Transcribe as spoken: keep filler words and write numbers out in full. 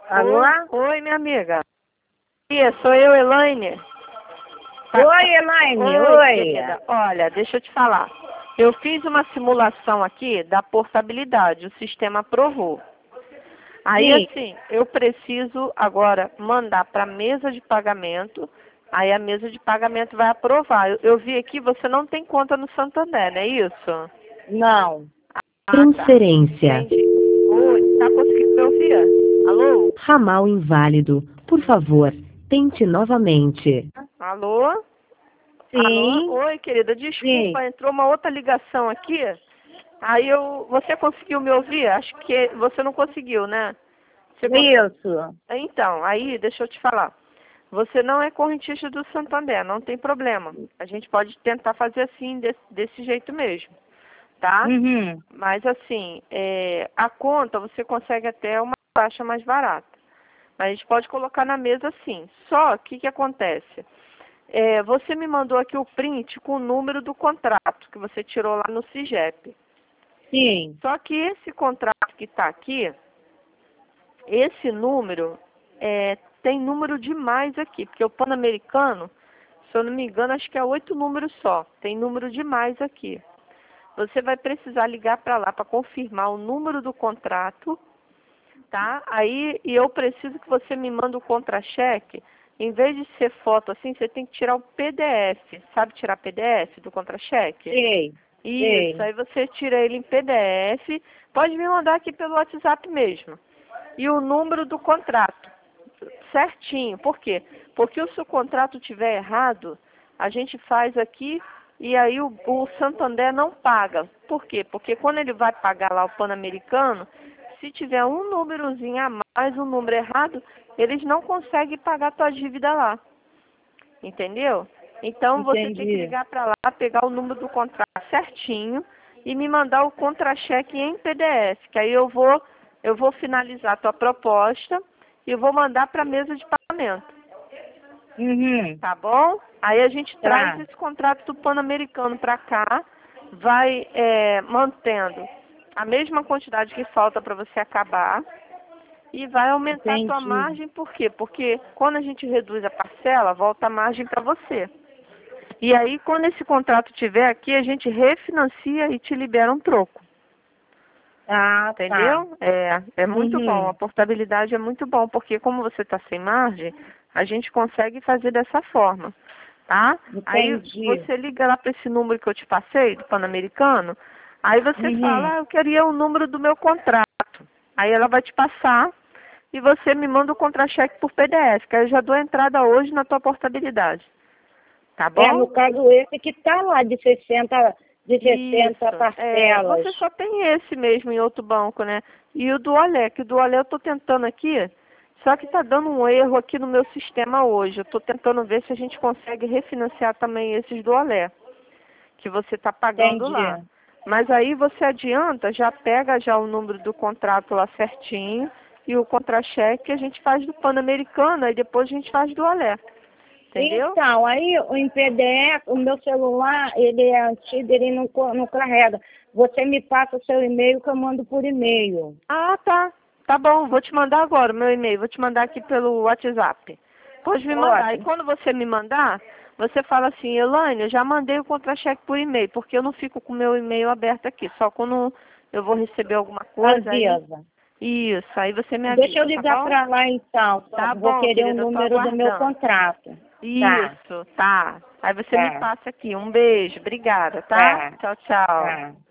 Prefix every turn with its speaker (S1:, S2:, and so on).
S1: Alô?
S2: Oi, oi, minha amiga. Ih, sou eu, Elaine. Tá-
S1: Oi, Elaine.
S2: Oi,
S1: Oi.
S2: querida. Olha, deixa eu te falar. Eu fiz uma simulação aqui da portabilidade. O sistema aprovou. Aí,
S1: Sim.
S2: assim, eu preciso agora mandar para a mesa de pagamento. Aí a mesa de pagamento vai aprovar. Eu, eu vi aqui, você não tem conta no Santander, não é isso?
S1: Não.
S2: Ah, tá.
S3: Transferência.
S2: Entendi. Oi, tá conseguindo me ouvir? Alô?
S3: Ramal inválido. Por favor, tente novamente.
S2: Alô? Alô?
S1: Sim.
S2: Oi, querida,
S1: Sim.
S2: desculpa, entrou uma outra ligação aqui. Aí eu, você conseguiu me ouvir? Acho que você não conseguiu, né? Você cons-
S1: Isso.
S2: Então, aí, deixa eu te falar. Você não é correntista do Santander, não tem problema. A gente pode tentar fazer assim, desse, desse jeito mesmo, tá?
S1: Uhum.
S2: Mas assim, é, a conta você consegue até uma taxa mais barata. Mas a gente pode colocar na mesa sim. Só que o que acontece? É, você me mandou aqui o print com o número do contrato que você tirou lá no CIGEP.
S1: Sim.
S2: Só que esse contrato que está aqui, esse número, é, tem número demais aqui, porque o Pan-Americano, se eu não me engano, acho que é oito números só. Tem número demais aqui. Você vai precisar ligar para lá para confirmar o número do contrato, tá? Aí, e eu preciso que você me mande o contra-cheque. Em vez de ser foto assim, você tem que tirar o P D F. Sabe tirar P D F do contra-cheque?
S1: Sei.
S2: Isso,
S1: Sei.
S2: aí você tira ele em P D F. Pode me mandar aqui pelo WhatsApp mesmo. E o número do contrato, certinho. Por quê? Porque se o contrato tiver errado, a gente faz aqui e aí o, o Santander não paga. Por quê? Porque quando ele vai pagar lá o Pan-Americano, se tiver um númerozinho a mais, um número errado, eles não conseguem pagar a tua dívida lá. Entendeu? Então você tem que
S1: Entendi.
S2: ligar para lá, pegar o número do contrato certinho e me mandar o contra-cheque em P D F, que aí eu vou, eu vou finalizar a tua proposta e eu vou mandar para a mesa de pagamento.
S1: Uhum.
S2: Tá bom? Aí a gente traz
S1: Tá.
S2: esse contrato do Pan-Americano para cá, vai é, mantendo a mesma quantidade que falta para você acabar e vai aumentar a tua
S1: Entendi.
S2: margem, por quê? Porque quando a gente reduz a parcela, volta a margem para você. E aí, quando esse contrato tiver aqui, a gente refinancia e te libera um troco.
S1: Ah, tá.
S2: Entendeu? É, é muito bom. A
S1: Uhum.
S2: portabilidade é muito bom, porque como você está sem margem, a gente consegue fazer dessa forma, tá? Aí
S1: Entendi.
S2: você liga lá para esse número que eu te passei, do Pan-Americano, aí você fala,
S1: Uhum.
S2: ah, eu queria o número do meu contrato. Aí ela vai te passar e você me manda o contra-cheque por P D F, que aí eu já dou a entrada hoje na tua portabilidade. Tá
S1: É,
S2: bom?
S1: no caso esse que tá lá de sessenta, de sessenta
S2: Isso. É,
S1: parcelas.
S2: você só tem esse mesmo em outro banco, né? E o do Olé, que o do Olé eu tô tentando aqui, só que tá dando um erro aqui no meu sistema hoje. Eu tô tentando ver se a gente consegue refinanciar também esses do Olé, que você tá pagando
S1: Entendi.
S2: lá. Mas aí você adianta, já pega já o número do contrato lá certinho e o contra-cheque a gente faz do Pan-Americano e depois a gente faz do Olé. Entendeu?
S1: Então, aí em P D F, o meu celular, ele é antigo, ele não, co- não carrega. Você me passa o seu e-mail que eu mando por e-mail.
S2: Ah, tá. Tá bom, vou te mandar agora o meu e-mail. Vou te mandar aqui pelo WhatsApp. Pode me mandar. E
S1: Ótimo.
S2: quando você me mandar, você fala assim, Elaine, eu já mandei o contra-cheque por e-mail, porque eu não fico com o meu e-mail aberto aqui. Só quando eu vou receber alguma coisa aí.
S1: Avisa.
S2: Isso, aí você me
S1: Deixa eu
S2: avisa, tá
S1: ligar
S2: bom?
S1: para lá então.
S2: Tá
S1: Vou
S2: bom,
S1: querer o
S2: querida, eu tô
S1: número do meu
S2: aguardando.
S1: contrato. Tá,
S2: Isso, tá. Aí você me
S1: tá,
S2: passa aqui. Um beijo, obrigada, tá?
S1: tá,
S2: Tchau, tchau.
S1: tá.